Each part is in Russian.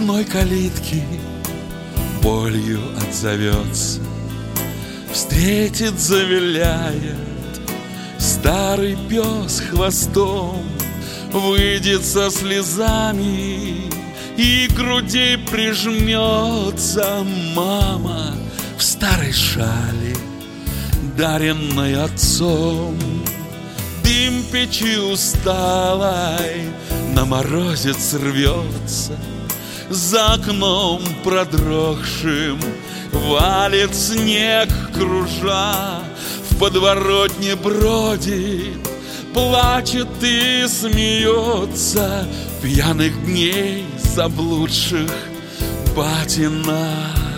входной калитки болью отзовется, встретит, завиляет старый пес хвостом, выйдет со слезами и к груди прижмется. Мама в старой шали, даренной отцом, дым печи усталой на морозец рвется, за окном продрогшим валит снег, кружа, в подворотне бродит, плачет и смеется, пьяных дней заблудших батина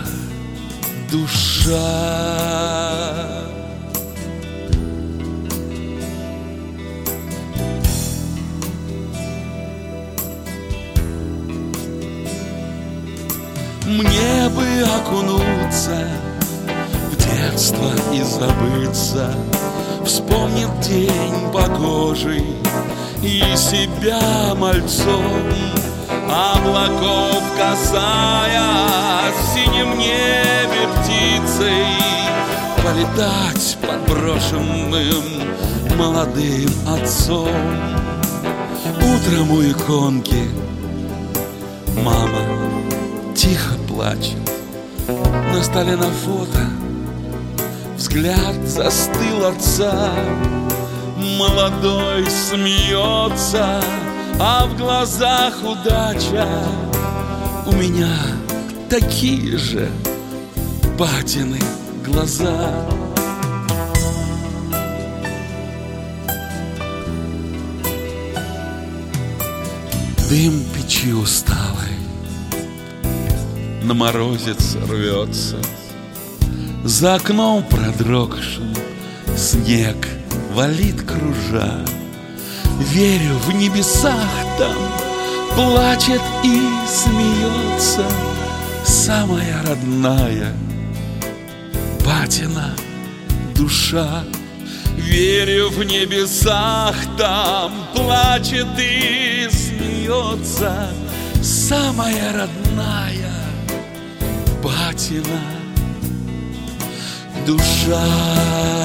душа. Мне бы окунуться в детство и забыться, вспомнит день погожий и себя мальцом, облаков касаясь, в синем небе птицей полетать под брошенным молодым отцом. Утром у иконки мама тихо плачет, на столе на фото взгляд застыл отца. Молодой смеется, а в глазах удача. У меня такие же батины глаза. Дым печи усталой на морозец рвется, за окном продрогшим снег валит, кружа. Верю, в небесах там плачет и смеется самая родная батина душа. Верю, в небесах там плачет и смеется самая родная батина душа.